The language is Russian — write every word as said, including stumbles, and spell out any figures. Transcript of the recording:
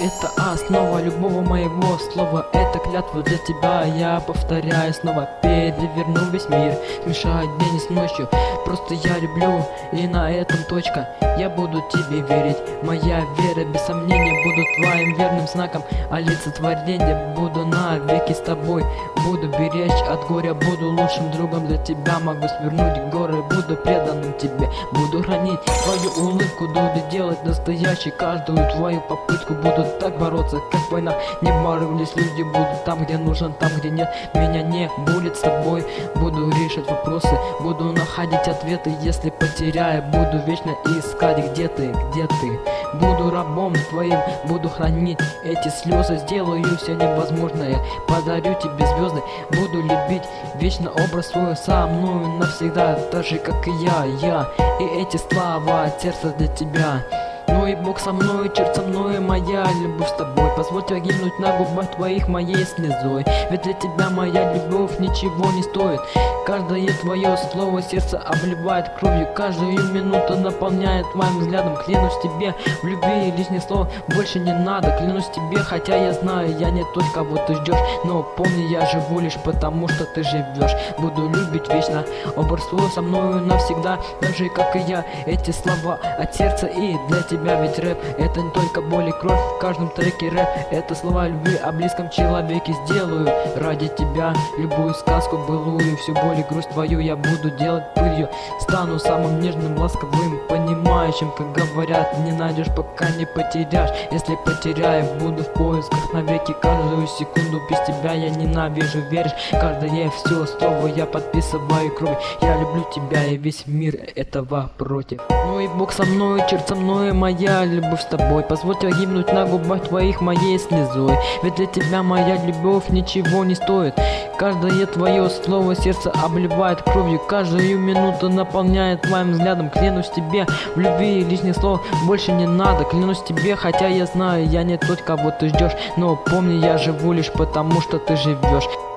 это основа любого моего слова. Это клятва для тебя, я повторяю снова. Переверну весь мир, смешаю день с ночью. Просто я люблю, и на этом точка. Я буду тебе верить, моя вера без сомнения буду твоим верным знаком. Олицетворение буду навеки с тобой. Буду беречь от горя, буду лучшим другом для тебя. Могу свернуть горы, буду преданным тебе. Буду хранить твою улыбку, буду делать настоящей каждую твою попытку. Буду так бороться, как в войнах не боролись люди. Буду там, где нужен, там, где нет. Меня не будет с тобой. Буду решать вопросы, буду находить ответы. Если потеряю, буду вечно искать, где ты, где ты. Буду рабом твоим, буду хранить эти слезы. Сделаю все невозможное, подарю тебе звезды. Буду любить вечно образ свой со мною навсегда, так же как и я, я. И эти слова от сердца для тебя. Ну и Бог со мной, черт со мной, моя любовь с тобой. Позволь погибнуть на губах твоих моей слезой. Ведь для тебя моя любовь ничего не стоит. Каждое твое слово сердце обливает кровью. Каждую минуту наполняет твоим взглядом. Клянусь тебе в любви, лишних слов больше не надо. Клянусь тебе, хотя я знаю, я не тот, кого ты ждешь. Но помни, я живу лишь потому, что ты живешь. Буду любить вечно, образ свой со мною навсегда, так же как и я. Эти слова от сердца и для тебя. Ведь рэп это не только боль и кровь, в каждом треке рэп это слова любви о близком человеке. Сделаю ради тебя любую сказку былую, всю боль и грусть твою я буду делать пылью. Стану самым нежным, ласковым, понимающим, как говорят, не найдешь, пока не потеряешь. Если потеряю, буду в поисках навеки. Каждую секунду без тебя я ненавижу, веришь? Каждое все слово я подписываю кровью. Я люблю тебя, и весь мир этого против. Ну и Бог со мной, черт со мной, моя любовь с тобой. Позволь погибнуть на губах твоих моей слезой. Ведь для тебя моя любовь ничего не стоит. Каждое твое слово сердце обливает кровью. Каждую минуту наполняет твоим взглядом. Клянусь тебе в любви, лишних слов больше не надо. Клянусь тебе, хотя я знаю, я не тот, кого ты ждешь. Но помни, я живу лишь потому, что ты живешь.